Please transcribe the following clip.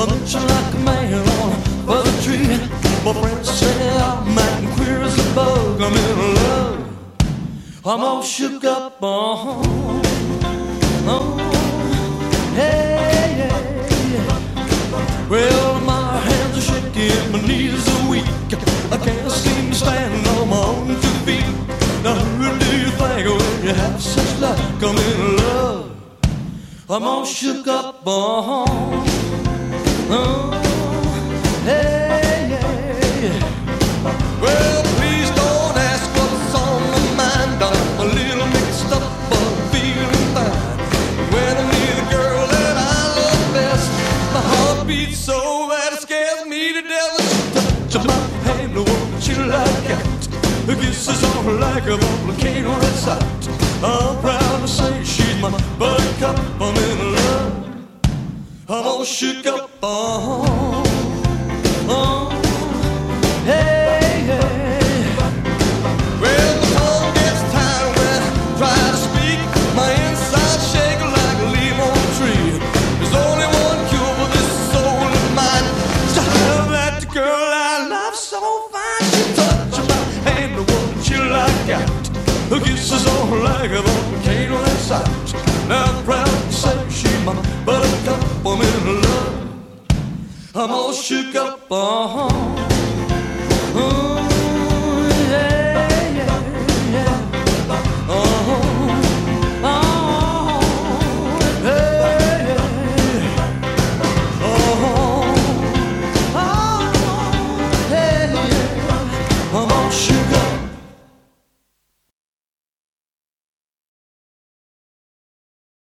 hunching like a man on a tree. My friends say I'm acting queer as a bug. I'm in love. I'm all shook up. Hey, yeah. Well, my hands are shaking, my knees are weak. I can't seem to stand on my own 2 feet. Now who do you think when you have such luck? I'm in love. I'm all shook up. Hey, yeah. Well, please don't ask what's on my mind. I'm a little mixed up, but I'm feeling fine. When I'm near the girl that I love best, my heart beats so that it scares me to death. She touches my hand, the one she like out. Her kisses on her like a volcano that's out. I'm proud to say she's my buttercup. I'm in love. I'm all shook up. Hey, hey. Well, the tongue gets tired when I try to speak. My inside shake like a leaf on a tree. There's only one cure for this soul of mine. To have that girl I love so fine. She touches my hand, the one she like out. Her kisses on her like a volcano that's out. Now I'm proud to say she's my buttercup. I'm in love. I'm all shook up.